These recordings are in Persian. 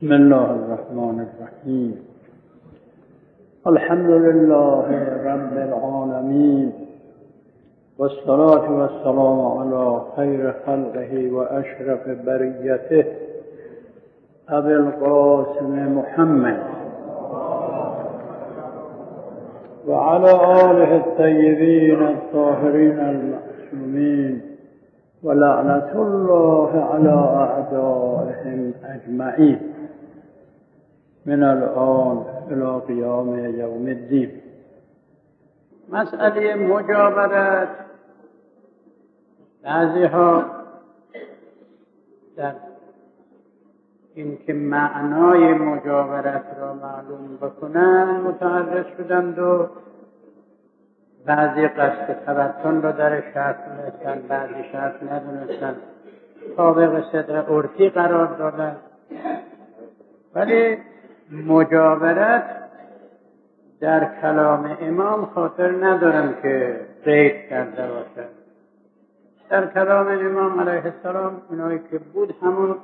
بسم الله الرحمن الرحیم. الحمد لله رب العالمین والصلاة والسلام علی خیر خلقه و اشرف بریته ابی القاسم محمد و علی آله الطیبین الطاهرین المعصومین و لعنت الله علی اعدائهم اجمعین من الان الى قیام یوم الدین. مسئله مجاورت، بعضی ها در اینکه معنای مجاورت را معلوم بکنن متعرض شدند و بعضی قصد تبطن را در شرط دونستند، بعضی شرط ندونستند، طابق صدر عرفی قرار دادند. ولی مجاورت در کلام امام خاطر ندارم که قید کرده باشد. در کلام امام علیه السلام اینایی که بود همون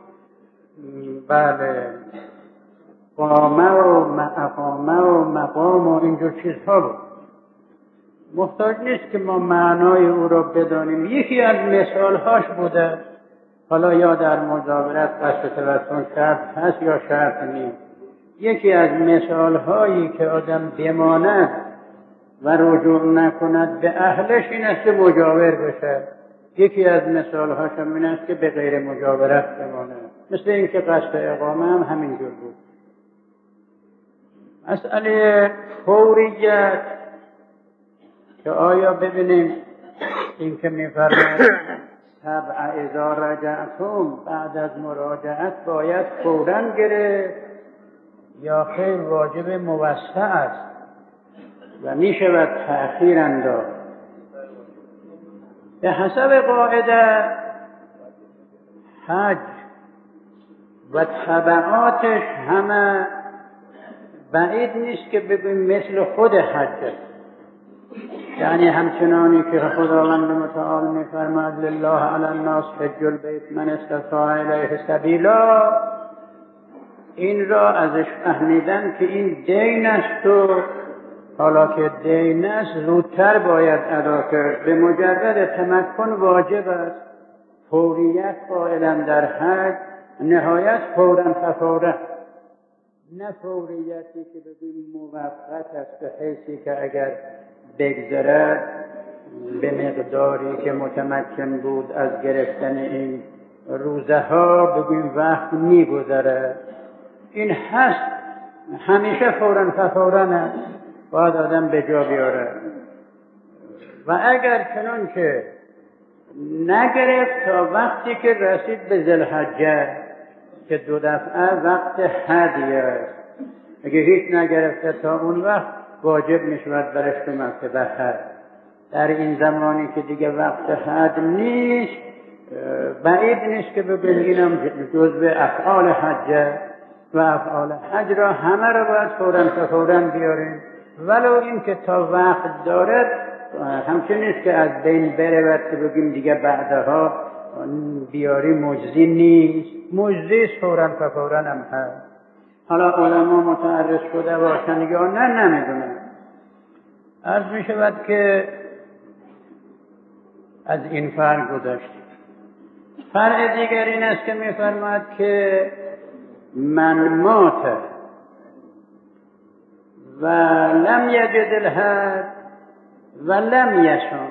قامه و مقامه و مقام و اینجور چیزها بود. محتاج نیست که ما معنای او را بدانیم. یکی از مثالهاش بوده، حالا یا در مجاورت قصد تبطن شرط هست یا شرط نیست. یکی از مثالهایی که آدم بماند و رجوع نکند به اهلش این است که مجاور بشه. یکی از مثالهاش هم این است که به غیر مجاورت بماند، مثل اینکه قصد اقامه هم همینجور بود. مسئله فوریت که آیا ببینیم این که می‌فرماید سبع اذا رجعتم، بعد از مراجعت باید فوراً گرفت یا خیر واجب موسع است و میشود تأخیر انداخت؟ به حسب قاعده حج و تبعاتش همه بعید نیست که بگویم مثل خود حج، یعنی همچنانی که خداوند متعال می‌فرماید لله علی الناس حج البیت من استطاع الیه سبیلا، این را ازش فهمیدن که این دین است و حالا که دین است زودتر باید ادا کرد. به مجرد تمکن واجب است. فوریت قائلا در حج نهایت فوراً ففوراً، نه فوریتی که بگویم موقت است به حیثی که اگر بگذرد به مقداری که متمکن بود از گرفتن این روزه ها بگویم وقت می‌گذره. این هست همیشه فوراً ففوراً است، باید آدم به جا بیاره. و اگر چنانچه نگرفت تا وقتی که رسید به ذوالحجه که 2 دفعه وقت هدی است، اگه هیچ نگرفته تا اون وقت واجب میشود برش تو مرتبه حج. در این زمانی که دیگه وقت حج نیست بعید نیست که ببینیم اینم جزء افعال حجه و افعال حج را همه را باید فوراً فوراً بیاریم، ولو این که تا وقت دارد همچنین نیست که از بین برود که بگیم دیگه بعدها بیاری مجزی نیست. مجزی فوراً فوراً هم هست. حالا علما متعرض شده باشن یا نه نمیدونم. عرض می شود که از این فرق گذشت. فرق دیگر این است که می فرماید که من مات و لم یجد الحج و لم یصم،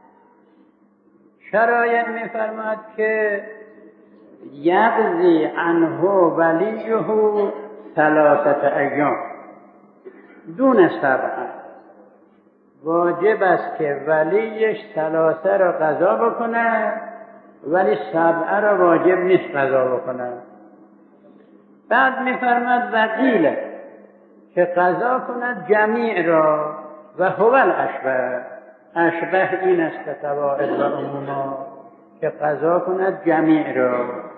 شرایع می فرماید که یقضی عنه ولیه 3 ایام دون 7. واجب است که ولیش 3 را قضا بکنه ولی 7 را واجب نیست قضا بکنه. بعد می‌فرماید وقیل که قضا کند جمیع را و هو الاشبه. اشبه این است که قواعد و عموما که قضا کند جمیع را.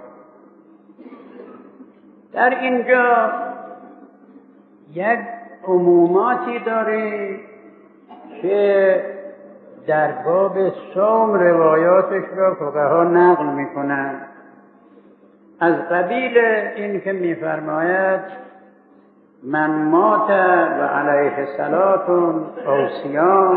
در اینجا یک عموماتی داریم که در باب صوم روایاتش را فقها نقل میکنند. از قبیل این که میفرماید من مات و علیه صلاة او صیام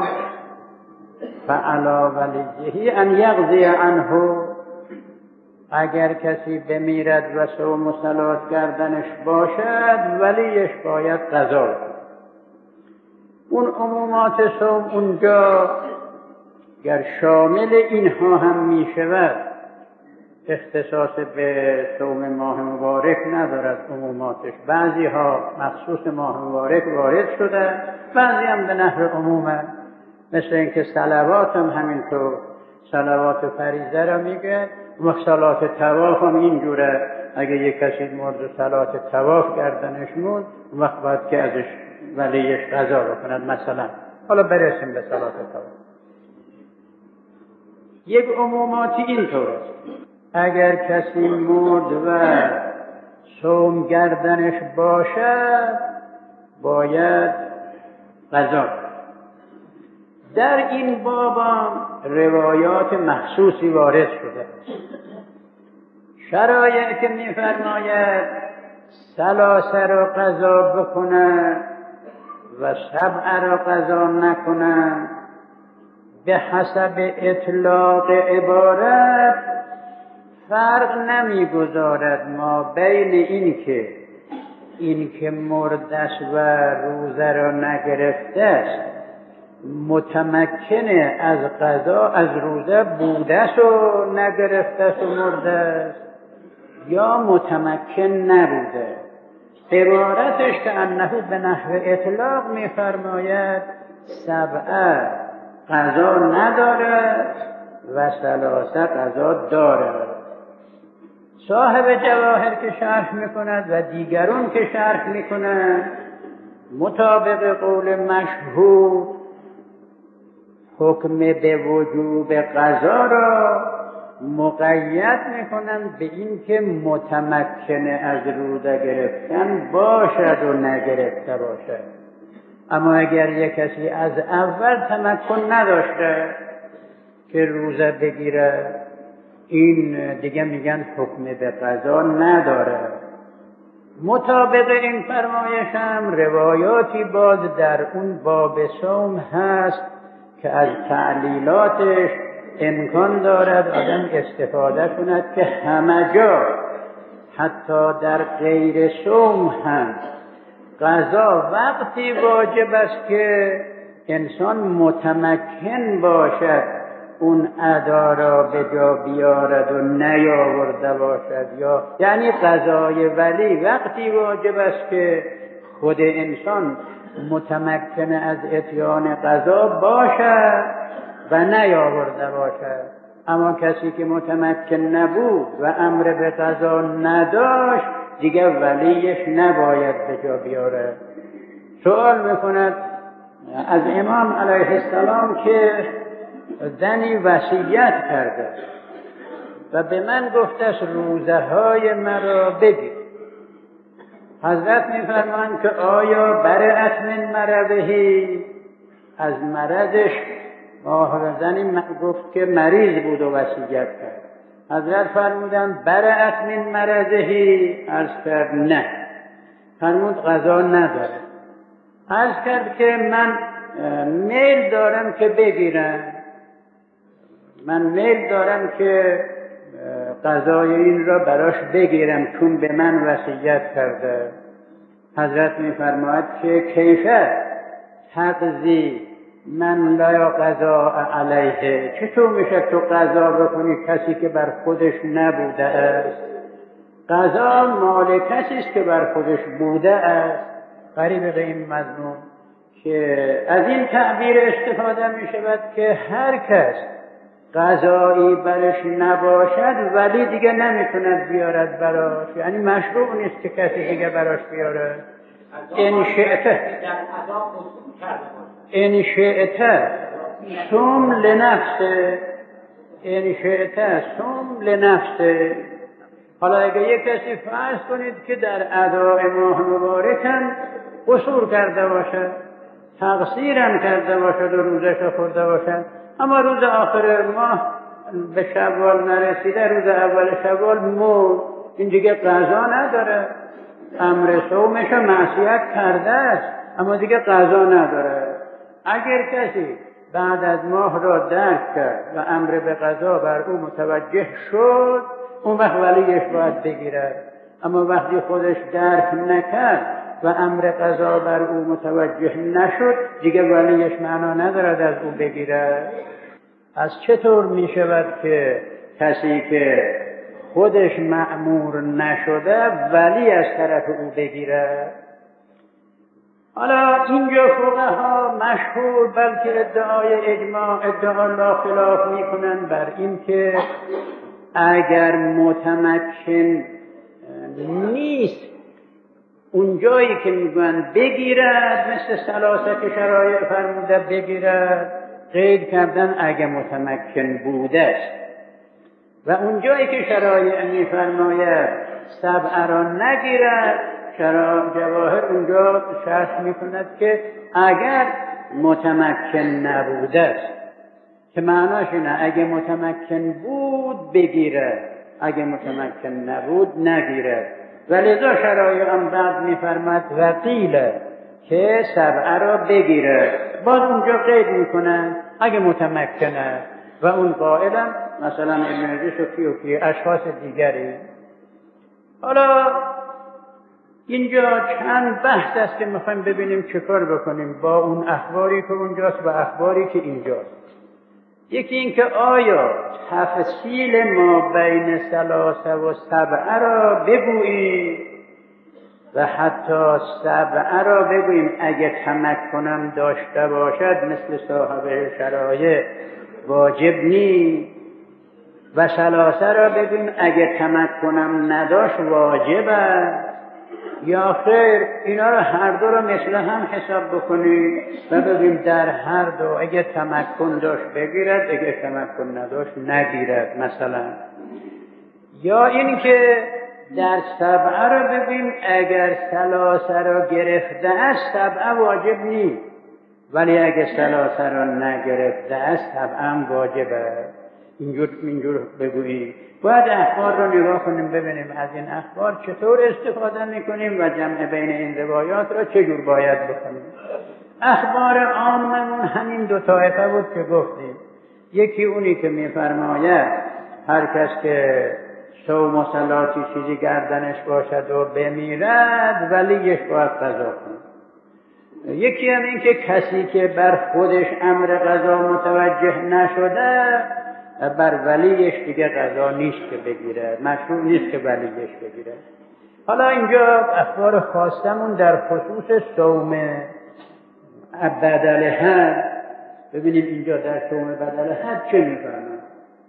فعلی ولیه ان یقضی عنه، اگر کسی بمیرد و صوم و صلات کردنش باشد ولیش باید قضا کنه. اون عمومات صوم اونجا گر شامل اینها هم می شود، اختصاص به صوم ماه مبارک ندارد عموماتش. بعضی ها مخصوص ماه مبارک وارد شده، بعضی هم به نحو عمومه، مثل اینکه صلوات هم همینطور، صلوات فریضه را میگه و صلات طواف هم اینجوره. اگه یک کسی مرد صلات طواف کردنش موند، وقت باید که ازش ولیش قضا بکند مثلا. حالا برسیم به صلات طواف. یک عموماتی اینطور است، اگر کسی مرد و صوم گردنش باشد باید قضا. در این باب روایات مخصوصی وارد شده. شرایع که می‌فرماید ثلاثه را قضا بکنه و سبع را قضا نکنه، به حسب اطلاق عبارت فرق نمیگذارد ما بین این که مرده است و روزه را نگرفته است، متمکن از قضا از روزه بوده است و نگرفته است و مرده است، یا متمکن نبوده. عبارتش که انه به نحو اطلاق می‌فرماید سبعه قضا ندارد و ثلاثه قضا دارد. صاحب جواهر که شرح میکند و دیگران که شرح میکنند مطابق قول مشهور حکم به وجوب قضا را مقید میکنند به این که متمکن از روزه گرفتن باشد و نگرفته باشد. اما اگر یک کسی از اول تمکن نداشته که روزه بگیره، این دیگه میگن حکم به قضا نداره. مطابق این فرمایش هم روایاتی باز در اون باب صوم هست که از تعلیلاتش امکان دارد آدم استفاده کند که همه جا حتی در غیر صوم هم قضا وقتی واجب است که انسان متمکن باشد اون ادا را به جا بیارد و نیاورده باشد، یا یعنی قضای ولی وقتی واجب است که خود انسان متمکن از اتیان قضا باشد و نیاورده باشد. اما کسی که متمکن نبود و امر به قضا نداشت دیگه ولیش نباید به جا بیاره. سوال میکند از امام علیه السلام که زنی وصیت کرده و به من گفته است روزه های مرا بگیر. حضرت میفرمایند که آیا برأت من مرضه، از مرضش زنی گفت که مریض بود و وصیت کرد. حضرت فرمودند برأت من مرضه، عرض کرد نه. فرمود قضا نداره. عرض کرد که من میل دارم که بگیرم، من میل دارم که قضای این را براش بگیرم چون به من وصیت کرده. حضرت میفرماید که کیفه تقضی من لا قضا علیه، چطور میشه تو قضا بکنی کسی که بر خودش نبوده است؟ قضا مال کسی است که بر خودش بوده است. قریب به این مضمون که از این تعبیر استفاده میشود که هر کس قضایی برش نباشد ولی دیگه نمیتوند بیارد براش، یعنی مشروع نیست که کسی دیگه براش بیاره. ان شئت صم لنفسه، ان شئت صم لنفسه. حالا اگه یک کسی فرض کنید که در ادای ماه مبارک هم قصور کرده باشد، تقصیرم کرده باشد و روزش را خورده باشد، اما روز آخر ماه به شوال نرسیده، روز اول شوال مرد، این دیگه قضا نداره. امر صومش رو معصیت کرده است اما دیگه قضا نداره. اگر کسی بعد از ماه را درک کرد و امر به قضا بر او متوجه شد، اون وقت ولیش باید بگیرد. اما وقتی خودش درک نکرد و امر قضا بر او متوجه نشد، دیگه ولیش معنا ندارد از او بگیرد. از چطور می شود که کسی که خودش مأمور نشده ولی از طرف او بگیرد؟ حالا اینجا فقها مشهور بلکه ادعای اجماع، ادعا لا خلاف میکنن بر این که اگر متمکن نیست اون جایی که میگن بگیرد، مثل ثلاثه شرایع فرموده بگیرد، قید کردن اگر متمکن بوده است. و اون جایی که شرایع میفرماید سبع را نگیرد، جواهر اونجا شرط میکند که اگر متمکن نبوده است، که معناش اینه اگه متمکن بود بگیرد، اگه متمکن نبود نگیرد. ولذا شرایع هم بعد میفرماد وقیل که سبع را بگیرد، باز اونجا قید میکنن اگه متمکنه. و اون قائلم مثلا ابن رشد و کی اشخاص دیگری. حالا اینجا چند بحث است که میخوایم ببینیم چه کار بکنیم با اون اخباری که اونجاست و اخباری که اینجاست. یکی این که آیا تفصیل ما بین ثلاثه و سبعه را بگوییم و حتی سبعه را بگوییم اگه تمکنم داشته باشد مثل صاحب شرایع واجب نی، و ثلاثه را بگوییم اگه تمکنم نداشت واجب است، یا خیر اینا رو هر دو رو مثل هم حساب بکنیم و ببینیم در هر دو اگه تمکن داشت بگیرد، اگه تمکن نداشت نگیرد مثلا. یا این که در سبعه رو ببینیم اگر ثلاثه را گرفته است سبعه واجب نیست، ولی اگه ثلاثه را نگرفته است سبعه هم واجب است. اینجور بگوییم. باید اخبار رو نگاه کنیم ببینیم از این اخبار چطور استفاده میکنیم و جمع بین این روایات را چجور باید بکنیم. اخبار عاممون همین دو طایفه بود که گفتیم. یکی اونی که میفرماید هر کس که صوم و صلاتی چیزی گردنش باشد و بمیرد ولیش باید قضا کنه. یکی هم این که کسی که بر خودش امر قضا متوجه نشده بر ولیش دیگه قضا نیست که بگیره، مشروع نیست که ولیش بگیره. حالا اینجا اخبار خاصمون در خصوص صوم بدل حد. ببینیم اینجا در صوم بدل حد چه می‌فرماید.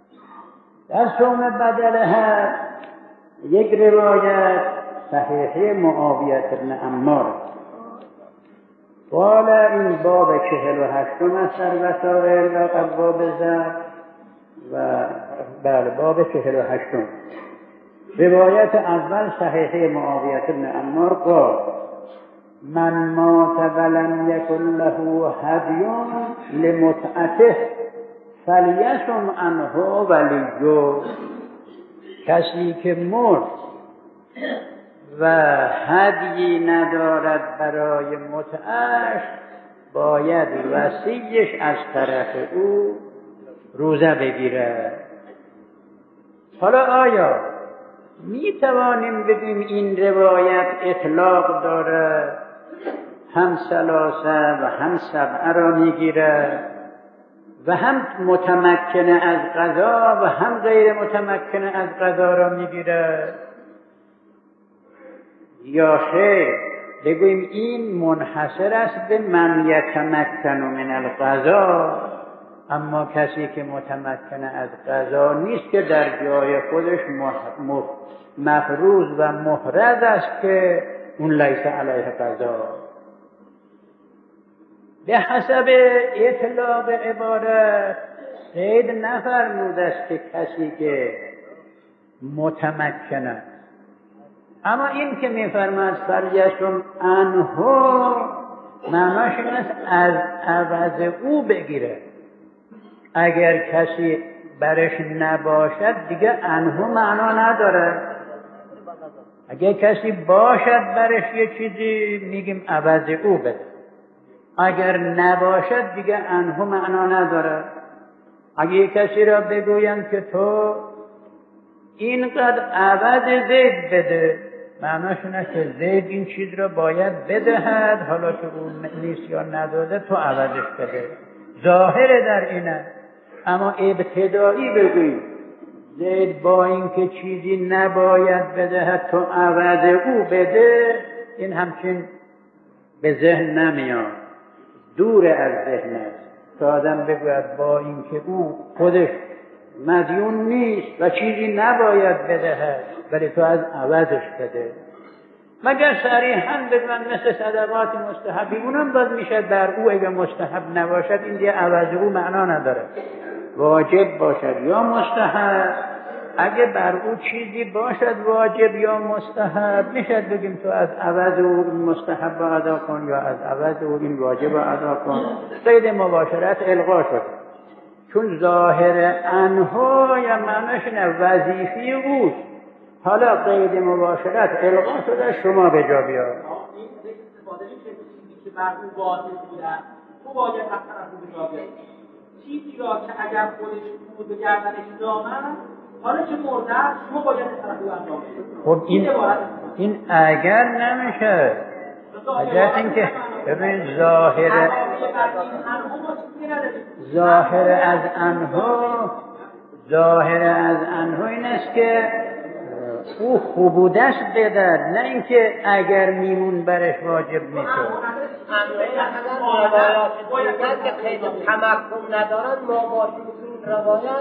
در صوم بدل حد یک روایت صحیحه معاویه بن عمار قال این باب 48 است در وسائل و ابواب زاد و بله باب 48. روایت اول صحیحه معاویه بن عمار قال من مات ولم یکن له هدی لمتعته فلیصم عنه ولیه. کسی که مرد و هدیی ندارد برای متعش باید وصیش از طرف او روزه بگیره. حالا آیا می توانیم بگیم این روایت اطلاق داره، هم ثلاثه و هم سبعه را میگیره و هم متمکنه از قضا و هم غیر متمکنه از قضا را میگیره، یا خیر بگوییم این منحصر است به من یتمکن من القضا، اما کسی که متمکن از قضا نیست که در جای خودش مفروض و محرز است که اون لیس علیه قضا. به حسب اطلاق عبارت قید نفرموده است که کسی که متمکن است، اما این که میفرماید فلیصم عنه معناش این است از عوض او بگیره. اگر کسی برش نباشد دیگه عنه معنا نداره. اگه کسی باشد برش یه چیزی میگیم عوض او بده، اگر نباشد دیگه عنه معنا نداره. اگه کسی را بگویم که تو اینقدر عوض زید بده، معناش اینه که زید این چیز را باید بدهد، حالا که اون نیست یا نداده تو عوضش بده، ظاهر در اینه. اما ابتدایی بگوی زید با اینکه چیزی نباید بدهد تو عوض او بده، این همچین به ذهن نمیاد، دور از ذهن است که آدم بگوید با اینکه او خودش مدیون نیست و چیزی نباید بدهد ولی تو از عوضش بده. مگر صریحاً بگوید مثل صدقات مستحبی، اونم باز میشه در او اگه مستحب نباشد این دیگه عوض او معنا نداره، واجب باشد یا مستحب. اگه بر او چیزی باشد واجب یا مستحب، میشه بگیم تو از عوض او این مستحب ادا کن یا از عوض او این واجب ادا کن. قید مباشرت الغا شد، چون ظاهر انها یا معناش اینه وظیفی اوست. حالا قید مباشرت الغا شده، شما به جا بیار. این استفاده میشه چیزی که بر او واجب بودن تو باید اصلا از او به جا بیاری. چیزی را که اگر خودش بود به گردنش دامن، حالا که مرده شما باید اصلا او انجام بدید. خب این اگر نمیشه، اگر اینکه ببین ظاهر از انها این است که او خوبودش بدد، نه اینکه اگر میمون برش واجب میشه. روایات که قید تمکن ندارن ما باشیم این روایات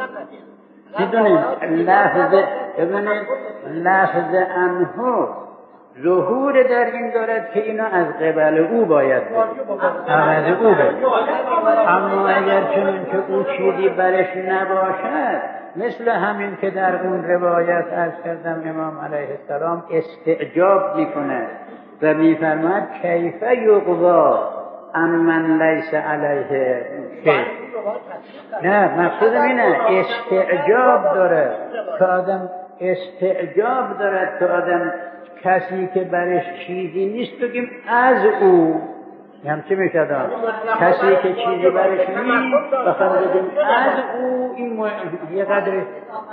مطلق میدونید لفظ انها ظهور در این دارد که اینا از قبل او باید عوض او بده. اما اگر چنین که او چیزی برش نباشد، مثل همین که در اون روایت عرض کردم امام علیه السلام استعجاب میکنه و میفرماید کیف یقضا عمن لیس علیه شیء. نه مقصودم اینه استعجاب داره که آدم استعجاب دارد که آدم کسی که برش چیزی نیست بگیم از او، هم چی میشه دارم کسی که چیزی برش نیست بخوام بگیم از او، این یه قدر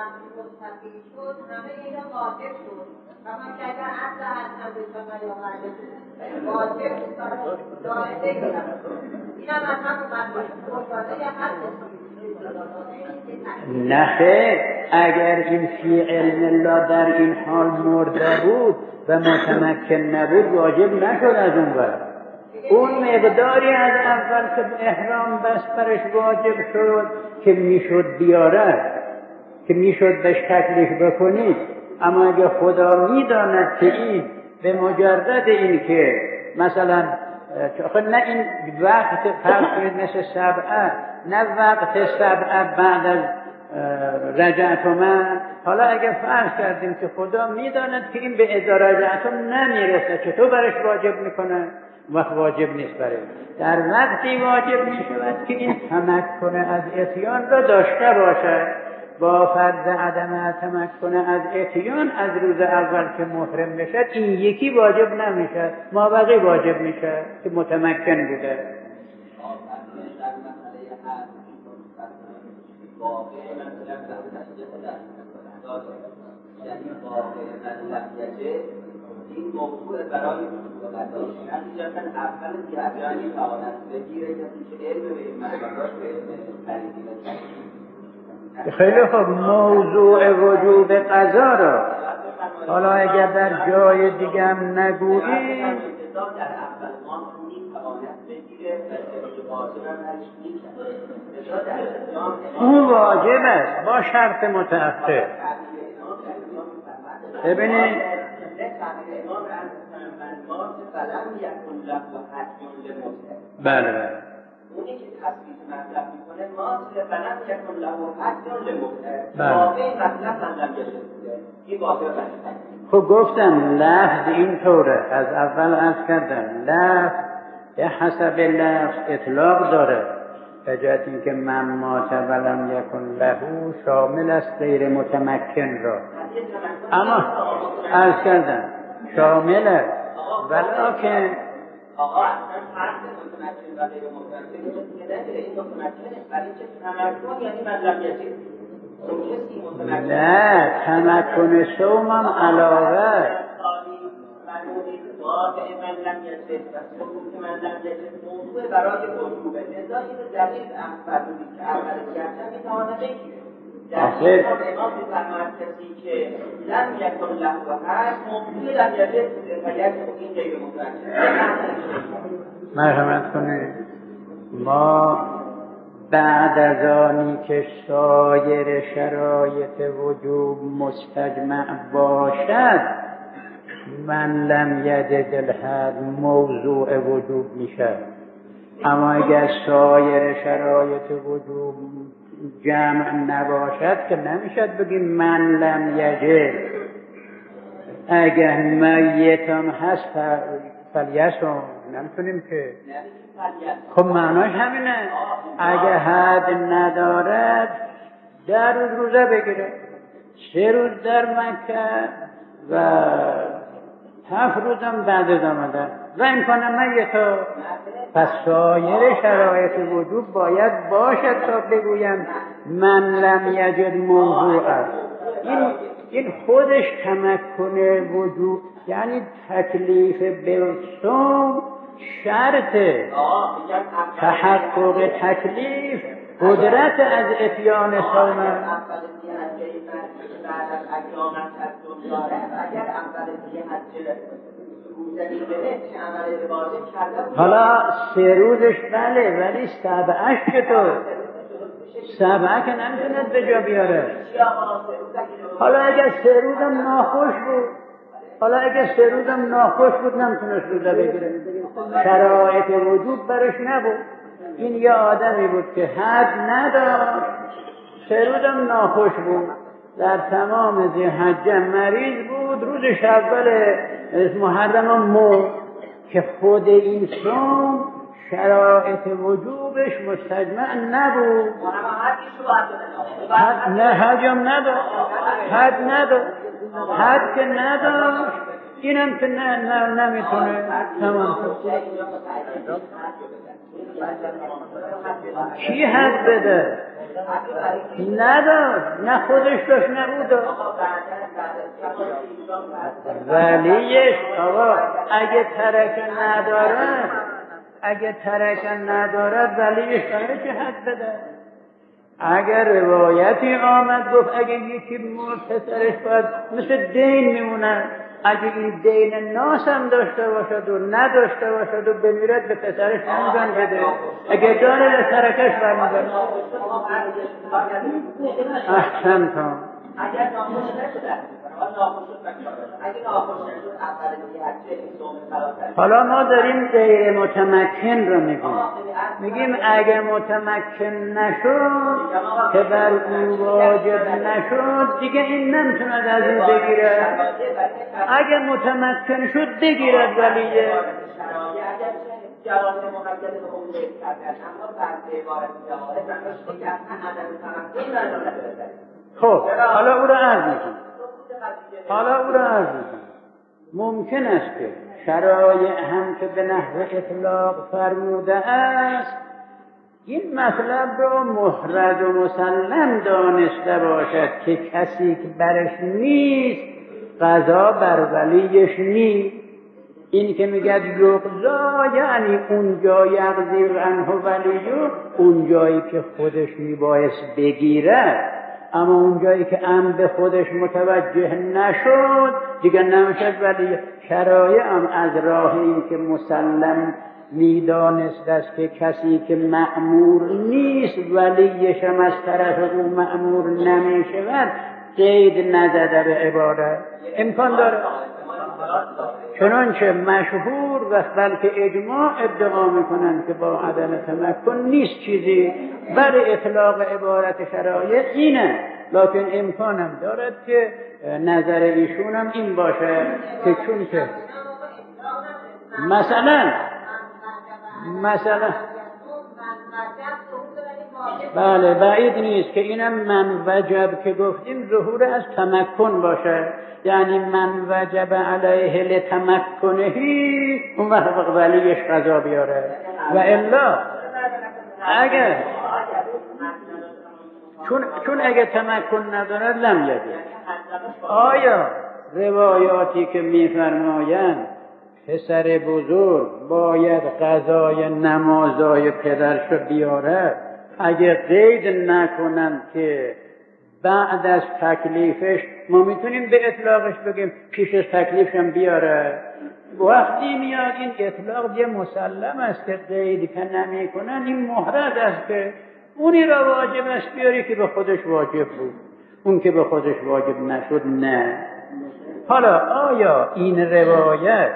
نه اگر این فی علم الله در این حال مرده بود و متمکن نبود واجب نشد از اون ور. اون مقداری از اول که احرام بس برش واجب شد که میشد بیاره، که میشد بهش تکلیف بکنید. اما اگه خدا میداند که این به مجرد این که مثلا نه این وقت فرض کنید مثل سبعه، نه وقت سبعه بعد از رجعتم، حالا اگه فرض کردیم که خدا میداند که این به اذا رجعتم نمیرسه، چطور برش واجب میکنه؟ وقت واجب نیست برای در وقتی واجب میشود که این تمکن از اتیان را داشته باشد. با فرض عدم تمکن از اتیان از روز اول که محرم بشد این یکی واجب نمیشه، مابقی واجب میشه که متمکن بوده. این موضوع برای نتیجتا اول جریانی توانست بگیره کسی که علم به این مسئلات به علم خیلی خوب. موضوع وجوب قضا را حالا اگر در جای دیگه هم نگویی اون واجب است با شرط متأخر. ببینید بله اونی که تصویب مطلب میکنه ماصل فلم یکن له حد لمختر واقعی مطلب مطلب گرفته این واقع بنده. خب گفتم لفظ این طوره، از اول عرض کردم لفظ به حسب لفظ اطلاق داره. بجد این که من مات ولم یکن له شامل است غیر متمکن را، اما عرض کردم شامل است ولکن آقا اصلا فرق متمکن و غیر متمکن این متمکن است ولی چه تمکن یعنی من لم یجد نه تمکن صوم هم علاوه موضوع برای وجوبه لذا این دلیل فرمودی که اول گرچه میتواند بگیره در امام میفرماید کسی که لم یکن له هست موضوع لم یجد بوده و یک این غیر متمکن. مرحمت کنید، ما بعد از آنی که سایر شرایط وجوب مستجمع باشد من لم یجد الحد موضوع وجوب میشه، اما اگر سایر شرایط وجوب جمع نباشد که نمیشد بگیم من لم یجد. اگر میتم هست فلیسم نمیتونیم که، خب معناش همینه، اگر حد ندارد در روزه بگیره، 3 روز در مکه و 7 روزم بعد از آمدن و امکان میتا، پس سایر شرایط وجود باید باشد تا بگویم من لم یجد موضوع است. این خودش تمکن وجود، یعنی تکلیف بالصوم شرطه، تحقق تکلیف قدرت از اتیان صوم. حالا 3 روزش بله، ولی 7ش چطور؟ 7 که نمیتوند به جا بیاره. حالا اگر 3 روزم ناخوش بود نمیتونست روزه بگیره، شرایط وجود برش نبود. این یه آدمی بود که حد نداشت، 3 روزم ناخوش بود، در تمام ذی‌حجه مریض بود، روزش اول محرم مرد که خود این صوم شرایط وجوبش مستجمع نبود. نه حجم نداشت، حد که نداشت، اینم که نمیتونه تمام شد. کی حد بده؟ نداشت، نه خودش داشت نه او داشت. ولیش آقا اگه ترکه ندارد ولیش داره که حد بده. اگر روایتی آمد گفت اگه یکی مرد پسرش باید مثل دین میمونه، اگه این دین ناس هم داشته باشد و نداشته باشد و بمیرد به پسرش نمیدن بده، اگه داره به ترکش برمیدن. احسن تا اگر ناخوش نشده اگر ناخوش نشد اول دیگه حالا ما داریم غیر متمکن رو میگیم اگر متمکن نشد که بر او واجب نشد دیگه این نمیتوند از او بگیره. اگر متمکن شد بگیرد ولیه. جواز مقید به اون کرده اما بر عبارت جواز که اصلا عدم تمکن نداره. خب حالا او را عرض میکنم. ممکن است که شرایع هم که به نحو اطلاق فرموده است این مطلب را محرز و مسلم دانسته باشد که کسی که برش نیست قضا بر ولیش نیست. این که میگد یقضا یعنی اونجا یقضی عنه ولیو، اون جایی که خودش میبایست بگیرد، اما اون جایی که به خودش متوجه نشد دیگه نمیشد. ولی شرایع هم از راه این که مسلم میدانست است که کسی که مأمور نیست ولیش هم از طرف او مأمور نمیشود قید نزده به عبارت امکان داره. چنانچه مشهور و بلکه اجماع ادعا میکنند که با عدم تمکن نیست چیزی بر اطلاق عبارت شرایط اینه، لکن امکانم دارد که نظر ایشون هم این باشه که چون که مثلا بله بعید نیست که اینم من وجب که گفتیم ظهور از تمکن باشه، یعنی من وجب علیه لتمکنهی اون وقت ولیش قضا بیاره و الا اگر چون اگه تمکن نداره لم یده. آیا روایاتی که میفرمایند پسر بزرگ باید قضای نمازای پدرشو بیاره، اگه قید نکنن که بعد از تکلیفش، ما میتونیم به اطلاقش بگیم پیش از تکلیفشم بیاره. وقتی میاد این اطلاق یه مسلم است که قید که نمی کنن این محرز است که اونی را واجب است بیاری که به خودش واجب بود، اون که به خودش واجب نشد نه. حالا آیا این روایت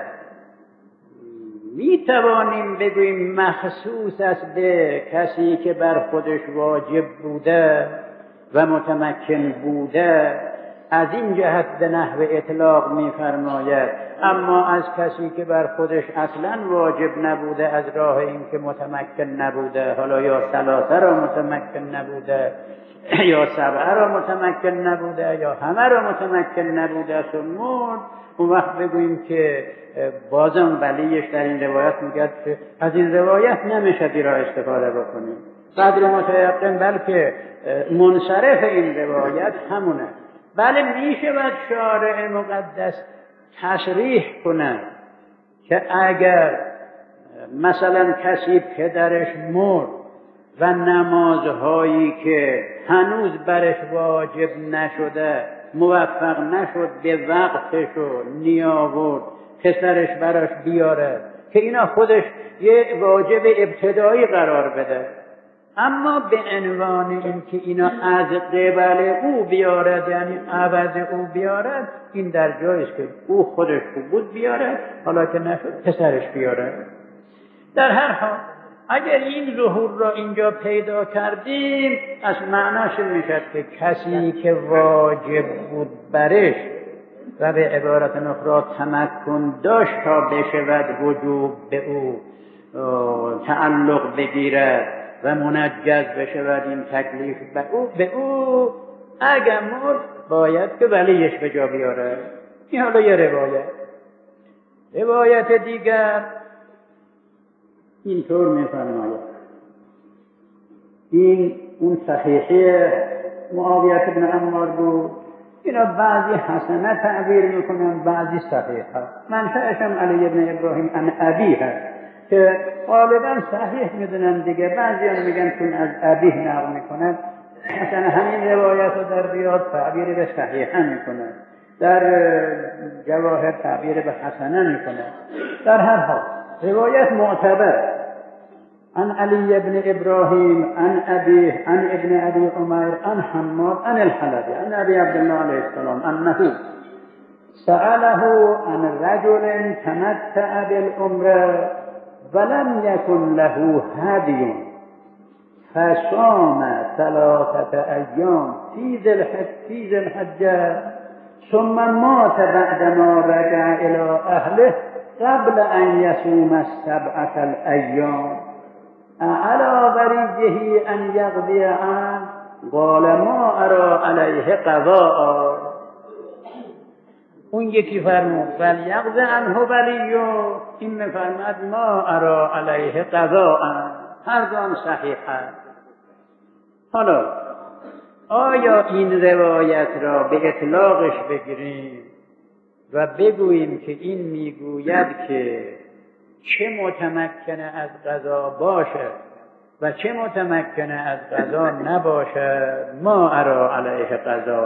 می توانیم بگوییم مخصوص است به کسی که بر خودش واجب بوده و متمکن بوده، از این جهت به نحو اطلاق می فرماید، اما از کسی که بر خودش اصلا واجب نبوده از راه این که متمکن نبوده، حالا یا ثلاثه را متمکن نبوده یا سبعه را متمکن نبوده یا همه را متمکن نبوده است و مرد، اون وقت بگوییم که بازم ولیش در این روایت میگه که از این روایت نمیشه را استفاده بکنیم. قدر متیقن بلکه منصرف این روایت همونه. بله میشود شارع مقدس تصریح کنه که اگر مثلا کسی پدرش مرد و نمازهایی که هنوز برش واجب نشده موفق نشد به وقتش و نیاورد پسرش براش بیاره که اینا خودش یه واجب ابتدایی قرار بده، اما به عنوان این که اینا از قبل او بیارد، یعنی عوض او بیارد، این در جایی است که او خودش بود بیاره، حالا که نشد پسرش بیاره. در هر حال اگر این ظهور را اینجا پیدا کردیم از معناش میشد که کسی که واجب بود برش و به عبارت اخرى تمکن داشت تا بشود وجوب به او تعلق بگیرد و منجز بشود این تکلیف به او اگر مرد باید که ولیش به جا بیاره. این حالا یه روایت دیگر اینطور می‌فرماید، این اون صحیحه معاویه بن عمار بود، اینا بعضی حسنه تعبیر میکنن بعضی صحیحه، منشأشم علی بن ابراهیم عن ابی هست که غالبا صحیح میدونن دیگه، بعضی میگن چون از ابی نقل میکنن مثلا همین روایت رو در ریاض تعبیر به صحیحه میکنن، در جواهر تعبیر به حسنه میکنن. در هر حال روایت معتبر عن علی بن ابراهیم عن ابيه عن ابن ابي عمير عن حماد عن الحلبي عن ابي عبد الله عليه السلام انه سأله عن رجل تمتع بالعمره ولم يكن له هدي فصام 3 أيام في ذي الحجة ثم مات بعدما رجع إلى أهله قبل أن يصوم 7 الأيام على وريجه أن يقضي عنه قال ما أرى عليه قضاء. اون یکی فرمود فلیقض عنه ولیه، این میفرماد ما ارا علیه قضاء، هر دو صحیح است. حالا آیا این روایت را به اطلاقش بگیریم و بگوییم که این میگوید که چه متمکنه از قضا باشد و چه متمکنه از قضا نباشد، ما ارا علیه قضاء،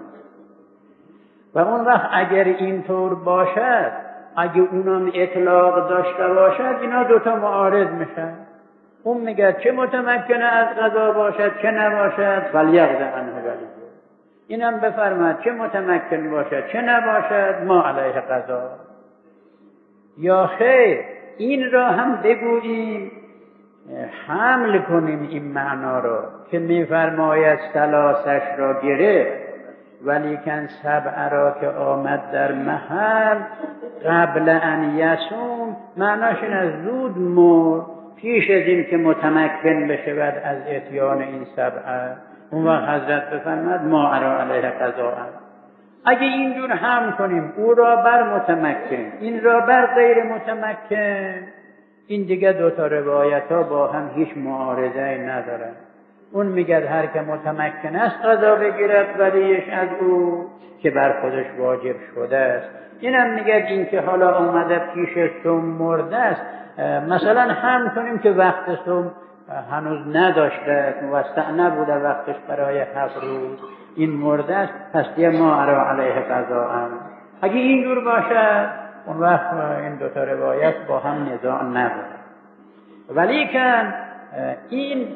و اون وقت اگر اینطور باشد، اگه اونم اطلاق داشته باشد، اینا دوتا معارض میشن. اون میگه چه متمکنه از قضا باشد چه نباشد، فلیقض عنه ولیه، اینم بفرماد چه متمکن باشد چه نباشد، ما علیه قضا. یا خیر این را هم بگوییم حمل کنیم این معنا را که میفرماید ثلاثش را گرفت ولیکن 7 را که آمد در محل قبل ان یصوم، معناش این از زود مرد، پیش از این که متمکن بشود از اتیان این سبعه، اون وقت حضرت بفرماد ما ارا علیه قضاء. اگه اینجور هم کنیم او را بر متمکن، این را بر غیر متمکن، این دیگه دوتا روایت ها با هم هیچ معارضه ندارن. اون میگه هر که متمکن است قضا بگیرد ولیش از او که بر خودش واجب شده است. اینم میگه این که حالا اومده پیش صوم مرده است، مثلا هم کنیم که وقت صوم هنوز نداشته، موسع نبوده وقتش برای 7 روز، این مرده است، پس دیگه ما ارا علیه قضاء. اگه اینجور باشه اون وقت این دوتا روایت با هم نزاع نداره. ولیکن این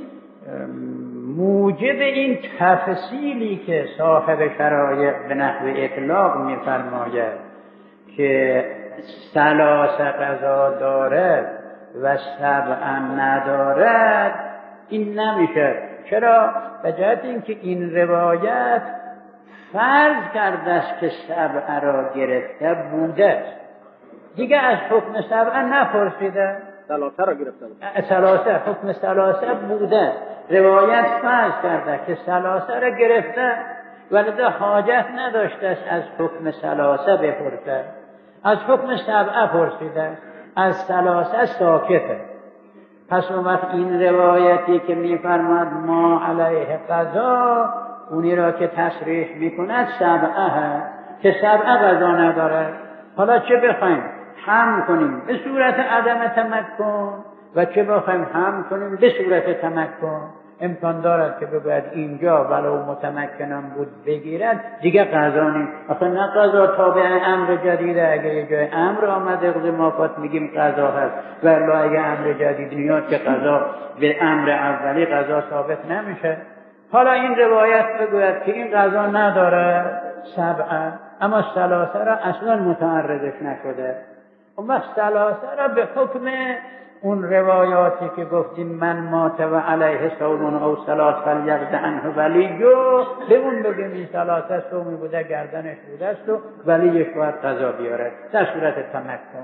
موجب این تفصیلی که صاحب شرایع به نحو اطلاق می‌فرماید که 3 قضا دارد و 7 ندارد، این نمیشه. چرا؟ به جهت اینکه این روایت فرض کرده است که 7 را گرفته بوده، دیگه از حکم 7 نپرسیده، 3 را گرفته بود. 3 حکم 3 بوده، روایت فرض کرده که 3 را گرفته، ولذا حاجت نداشته است از حکم 3 بپرسه، از حکم 7 پرسیده، از 3 ساکته. پس اون وقت این روایتی که میفرماد ما علیه قضا، اونی را که تصریح میکند 7 که 7 قضا نداره. حالا چه بخوایم هم کنیم به صورت عدم تمکن و چه بخوایم هم کنیم به صورت تمکن، امکان دارد که بگوید اینجا ولو متمکنم بود بگیرد، دیگه قضا نیست. آخه نه قضا تابع امر جدیده، اگه یه جای امر آمده اقدامات میگیم قضا هست، ولی اگه امر جدید میاد که قضا به امر اولی قضا ثابت نمیشه. حالا این روایت بگوید که این قضا نداره 7 اما 3 را اصلا متعرضش نشده، اون وقت 3 را به حکم اون روایاتی که گفتیم من مات و علیه صوم او صلات فلیقض عنه ولیو، به اون بگیم این 3 صومی بوده گردنش بوده است و ولیش باید قضا بیارد در صورت تمکن.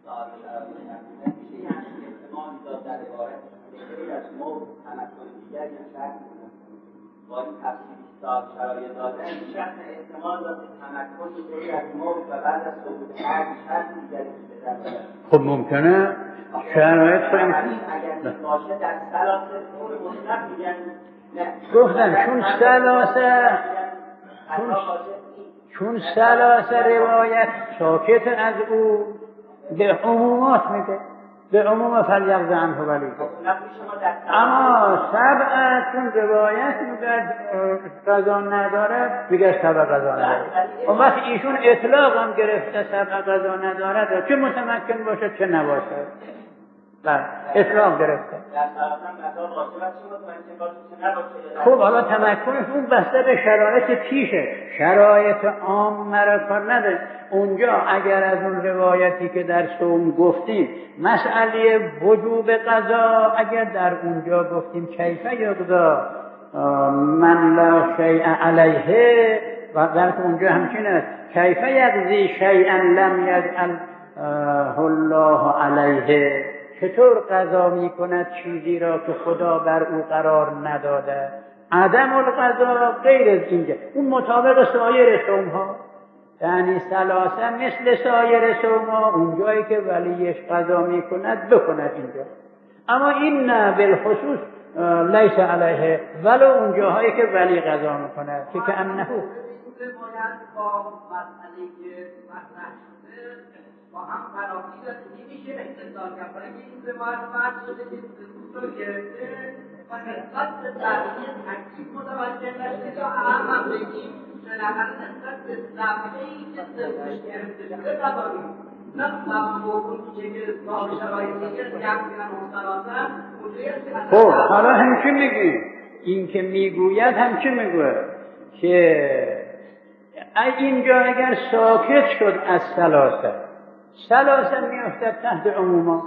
با این تفصیلی شرایط دادن شخص احتمال داد تمکن بگیری از موت و بعد از ثبوت هر شخص دیگری بدن. خب ممکنه شرایط کنیم اگر باشه در 3 طور مطلق میگن نه، گفتن چون 3 روایت ساکت از او به عمومات میگه، به عموم فلیقض عنه ولیو. اما 7 چون روایت میگه قضا نداره، میگه 7 قضا نداره. اون وقت ایشون اطلاق هم گرفته 7 قضا نداره، چه متمکن باشه چه نباشه، بله اطلاق گرفته. خب حالا تمکنش اون بسته به شرایط پیشه، شرایط عام را کار نداره. اونجا اگر از اون روایتی که در صوم گفتیم مسئله وجوب قضا، اگر در اونجا گفتیم کیف یقضا من لا شیء علیه، و در اونجا همچین است کیف یقضی شیئا لم یجعله الله علیه، چطور قضا میکند چیزی را که خدا بر او قرار نداده. عدم القضا غیر از اینجا، اون مطابق سایر صوم ها، یعنی 3 مثل سایر صوم ها، اونجایی که ولیش قضا میکند بکند اینجا. اما این نه بالخصوص لیس علیه، ولو اونجاهایی که ولی قضا میکند که انه با هم فراخی داره، نمیشه احتضار کرد، برای این روایت فرض شده که سکوت رو گرفته و نسبت به تغییر تکلیف متوجه نشده یا هم بگیم بالاخره نسبت به صفحه‌ای که سکوتش گرفته شده نداریم، نه مفهومی که صاحب شرایطی که یقینا مستناسن خب حالا همچه میگیم، این که میگوید همچه میگوید که اینجا اگر ساکت شد از 3 میافتد تحت عموما.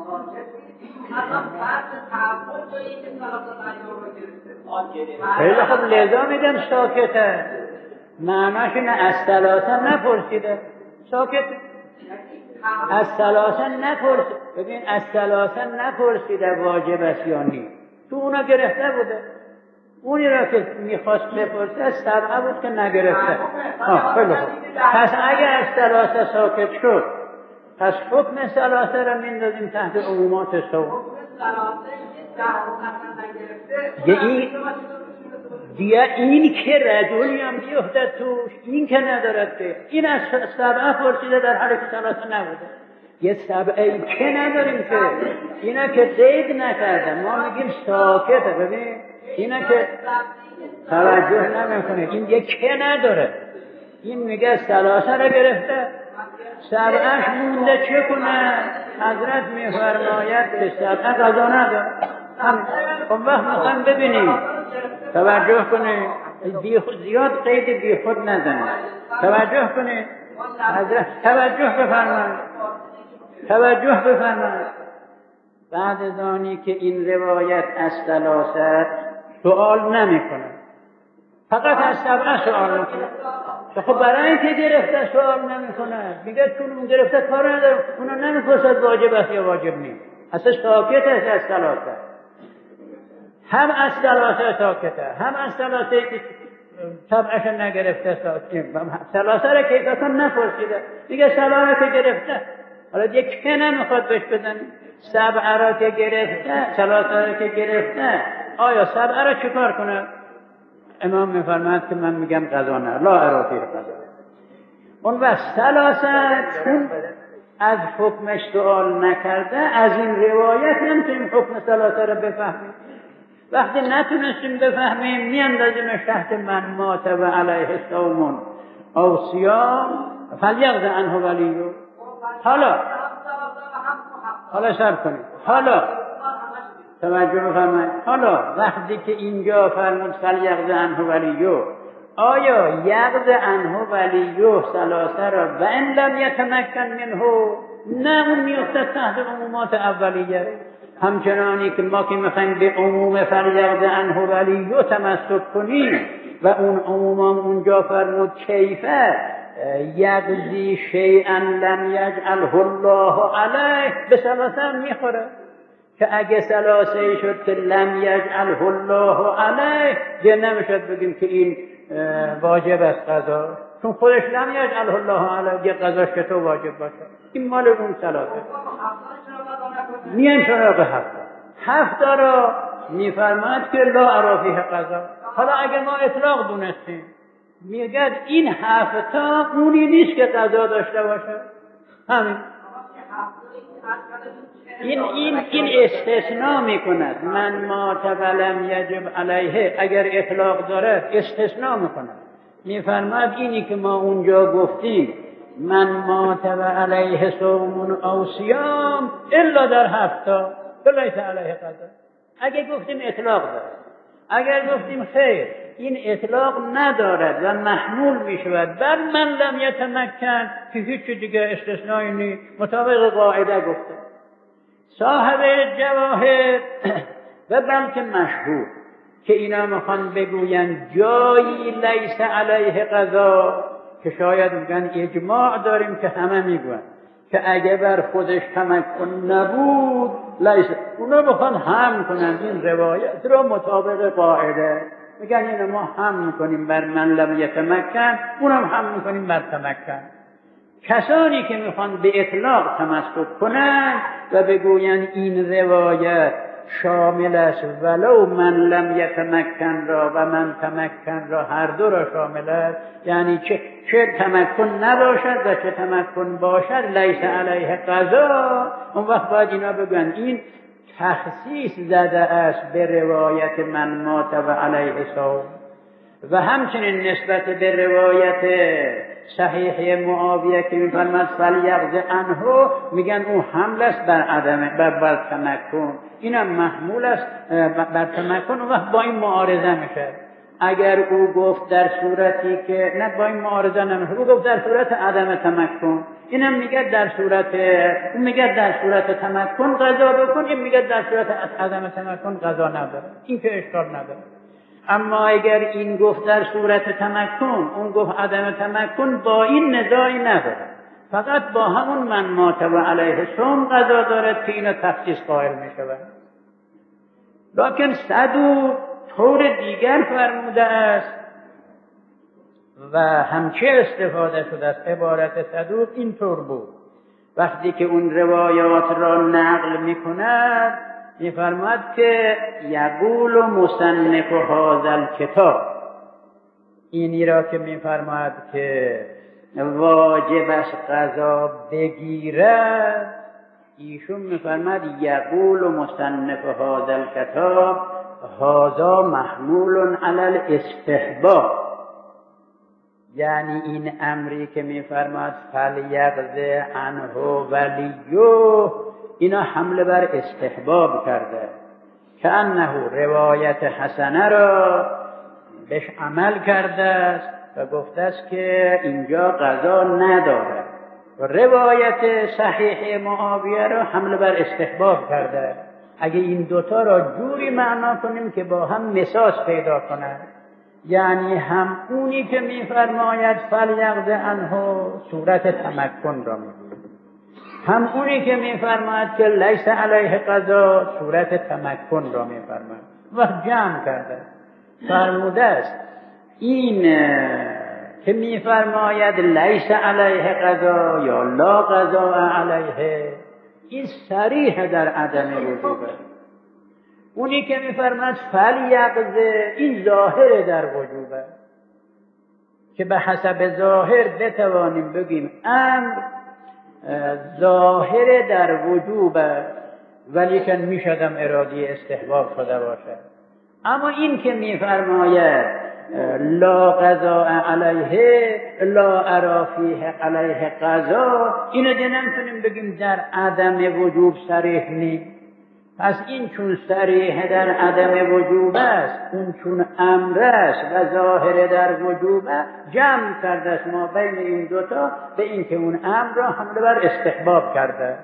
خیلی خب لذا میگم ساکته، معناش نه از 3 نپرسیده، ساکت. از ثلاثه نپرسید. ببین از ثلاثه نپرسیده واجب است یا نی، تو اونا گرفته بوده. اونی را که میخواست بپرسه سبعه بود که نگرفته. خیلی خوب. پس اگر از ثلاثه ساکت شد، پس حکم ثلاثه را میندازیم تحت عمومات سوم. دیگه این که رجلی هم بیفته توش، این که ندارد که این از سبعه پرسیده در حالی که ثلاثه نبوده. یه سبعه که نداریم که اینا که قید نکرده، ما میگیم ساکته. ببین اینا که توجه نمیکنه، این یه که نداره، این میگه ثلاثه را گرفته، سبعهش مونده چه کنه؟ حضرت میفرماید که سبعه قضا نداره. اون وقت میخوایم ببینیم، توجه کنه، زیاد قید بی خود نزنه. توجه کنه حضرت، توجه بفرمایید. بعد از آنی که این روایت از ثلاثه سؤال نمیکنه، فقط از سبعه سؤال میکنه. خب برای اینکه گرفته سؤال نمیکنه، میگه چون اون گرفته کار نداره، اونو نمیپرسد واجب است یا واجب نیست. اصلا ساکت است از ثلاثه، هم از ثلاثه ساکته، هم از ثلاثه که سبعش نگرفته ساکته. ثلاثه را که اصلا نپرسیده، میگه ثلاثه که گرفته. حالا یک که نمیخواد بهش بزنی. سبعه را که گرفته، ثلاثه را که گرفته، آیا سبعه را چیکار کنه؟ امام میفرماید که من میگم قضا نه، لا ارافی قضا. اون وقت ثلاثه چون از حکمش سؤال نکرده، از این روایت نمیتونیم حکم ثلاثه را بفهمیم. وقتی نتونستیم بفهمیم میاندازیمش تحت من مات و علیه صوم او صیام فلیقض عنه ولیه. حالا صبر کنید. حالا توجه بفرمایید. حالا وقتی که اینجا فرمود فلیقض عنه ولیه، آیا یقض عنه ولیه ثلاثه را و ان لم یتمکن منه، نه اون میفته تحت عمومات اولیه. همچنانی که ما که میخوایم به عموم فلیقض عنه ولیه تمسک کنیم و اون عموم اونجا فرمود کیفه یقضی شیئا لم یجعله الله علیه، به ثلاثه میخوره که اگه ثلاثه شد که لم یجعله الله علیه، دیگه نمیشد بگیم که این واجب است قضا، چون خودش لم یجعله الله علیه، دیگه قضاش که تو واجب باشه. این مال اون ثلاثه. میان سراغ هفته را میفرماید که لا ارافیه قضا. حالا اگه ما اطلاق دونستیم، میگه این هفته اونی نیست که قضا داشته باشه. همین این استثناء میکند. من مات ولم یجب علیه، اگر اطلاق داره استثناء میکند. میفرماید اینی که ما اونجا گفتیم من مات و علیه صوم او صیام الا در هفته فلیس علیه قضا. اگر گفتیم اطلاق داره، اگر گفتیم خیر این اطلاق ندارد و محمول میشود بر من لم یتمکن که هیچ دیگه استثنایی نیست، مطابق قاعده گفته. صاحب جواهر و بلکه مشهور که اینا میخوان بگوین جایی لیس علیه قضا، که شاید میگن اجماع داریم که همه میگن که اگه بر خودش تمکن نبود لیس، اونا میخوان هم کنن این روایت را مطابق قاعده، میگن اینو ما هم میکنیم بر من لم یتمکن، اونم هم میکنیم بر تمکن. کسانی که میخوان به اطلاق تمسک کنن و بگوین این روایت شامل است ولو من لم یتمکن را و من تمکن را، هر دو را شامل است، یعنی چه تمکن نباشد و چه تمکن باشد لیس علیه قضا. اون وقت باید اینا بگن این تخصیص زده است به روایت من مات و علیه صوم، و همچنین نسبت به روایت صحیح معاویه که میفرماد فلیقض عنه، میگن او حمل است بر عدم بر تمکن، اینم محمول است بر تمکن. و با این معارضه میشه. اگر او گفت در صورتی که نه، با این معارضه نمیشه، او گفت در صورت عدم تمکن، اینم میگه در صورت، اون میگه در صورت تمکن قضا بکن، این میگه در صورت عدم تمکن قضا نداره. این که اشکال نداره. اما اگر این گفت در صورت تمکن، اون گفت عدم تمکن، با این نزاعی نداره. فقط با همون من مات و علیه صوم قضا دارد که اینو تخصیص قائل می شود. لکن صدوق طور دیگر فرموده است و همچه استفاده شده است. عبارت صدوق اینطور بود، وقتی که اون روایات را نقل می کند می فرماید که یقول مصنف هذا الکتاب، اینی را که می فرماید که واجب است قضا بگیرد، ایشون می فرماید یقول مصنف هذا الکتاب هذا محمول علی الاستحباب، یعنی این امری که می فرماید فلیقض عنه ولیه، اینا حمله بر استحباب کرده، که انه روایت حسنه را بهش عمل کرده است و گفته است که اینجا قضا نداره، و روایت صحیح معاویه را حمله بر استحباب کرده. اگه این دوتا را جوری معنا کنیم که با هم مساس پیدا کنند، یعنی هم اونی که می‌فرماید فلیقض عنه صورت تمکن را می‌گوید، هم اونی که می‌فرماید که لیس علیه قضا صورت تمکن را می‌فرماید و جمع کرده. فرموده است این که می‌فرماید لیس علیه قضا یا لا قضا علیه، این صریح در عدم وجوبه. اونی که می‌فرماید فلیقض، این ظاهر در وجوبه، که به حسب ظاهر بتوانیم بگیم امر ظاهر در وجوبه، ولی که میشدم ارادی استحباب شده باشه. اما این که می‌فرماید لا قضاء علیه لا ارا فیه علیه قضا، اینو دیگه نمیتونیم بگیم در عدم وجوب صریح نیست. پس این چون صریح در عدم وجوب است، اون چون امر است و ظاهر در وجوب است، جمع کرده است ما بین این دوتا به این که اون امر را حمله بر استحباب کرده.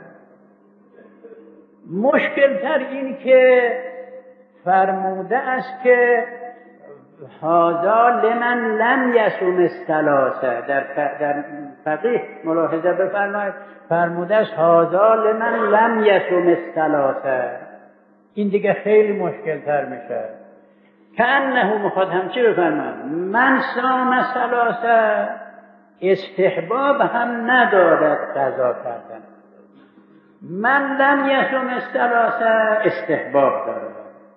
مشکل تر این که فرموده است که هذا لمن لم یصم الثلاثه، در فقیه ملاحظه بفرمایید، فرموده است هذا لمن لم یصم الثلاثه. این دیگه خیلی مشکل تر میشه، که انه مخاطب همچی بفرماید من صام الثلاثه، استحباب هم ندارد قضا کردن، من لم یصم الثلاثه استحباب دارد.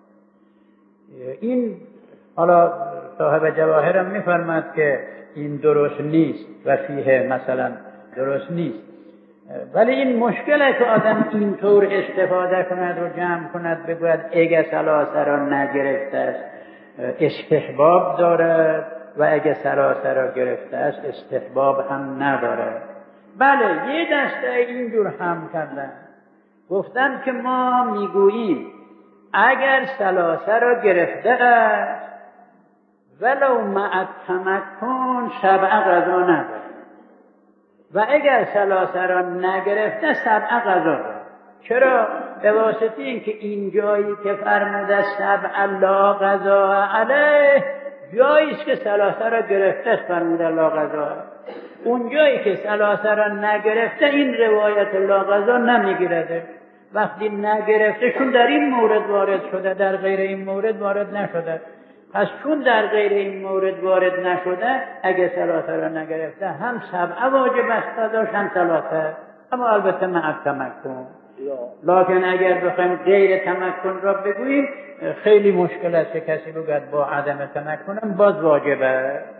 این حالا صاحب جواهر هم میفرماد که این درست نیست و فیه مثلا درست نیست، ولی این مشکله که آدم اینطور استفاده کند و جمع کند بگوید اگه ثلاثه را نگرفته است استحباب دارد و اگه ثلاثه را گرفته است استحباب هم ندارد. بله، یه دسته اینجور هم کردن، گفتن که ما میگوییم اگر ثلاثه را گرفته است ولو مع التمکن سبع قضا ندارد، و اگر ثلاثه را نگرفته سبع قضا دارد. چرا؟ به واسطه این که این جایی که فرموده سبع لا قضا علیه، جایی است که ثلاثه را گرفته است فرموده لا قضا، اون جایی که ثلاثه را نگرفته این روایت لا قضا نمیگیرده. وقتی نگرفته چون در این مورد وارد شده، در غیر این مورد وارد نشده، پس چون در غیر این مورد وارد نشده اگه ثلاثه را نگرفته هم سبعه واجب است قضاش هم ثلاثه، اما البته مع التمکن. لکن اگر بخوایم غیر تمکن را بگوییم خیلی مشکل است که کسی بگوید با عدم تمکن هم باز واجبه.